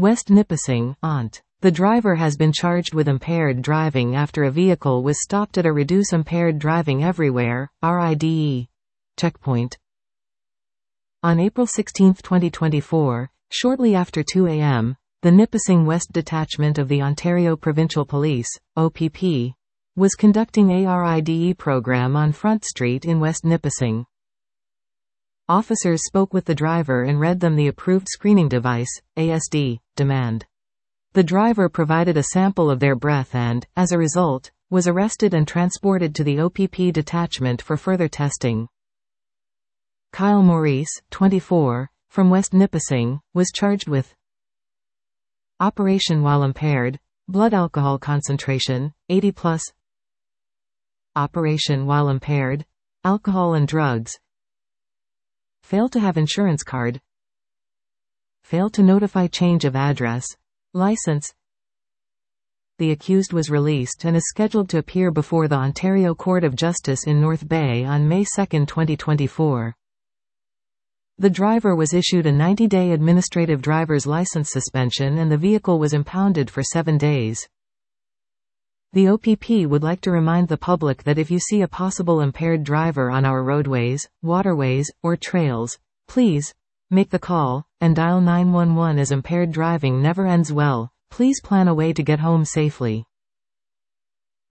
West Nipissing, Ont. The driver has been charged with impaired driving after a vehicle was stopped at a Reduce Impaired Driving Everywhere (RIDE) checkpoint. On April 16, 2024, shortly after 2 a.m., the Nipissing West Detachment of the Ontario Provincial Police, OPP, was conducting a RIDE program on Front Street in West Nipissing. Officers spoke with the driver and read them the approved screening device, ASD, demand. The driver provided a sample of their breath and, as a result, was arrested and transported to the OPP detachment for further testing. Kyle Maurice, 24, from West Nipissing, was charged with operation while impaired, blood alcohol concentration, 80+, operation while impaired, alcohol and drugs, failed to have insurance card, failed to notify change of address, license. The accused was released and is scheduled to appear before the Ontario Court of Justice in North Bay on May 2, 2024. The driver was issued a 90-day administrative driver's license suspension and the vehicle was impounded for 7 days. The OPP would like to remind the public that if you see a possible impaired driver on our roadways, waterways, or trails, please make the call and dial 911 as impaired driving never ends well. Please plan a way to get home safely.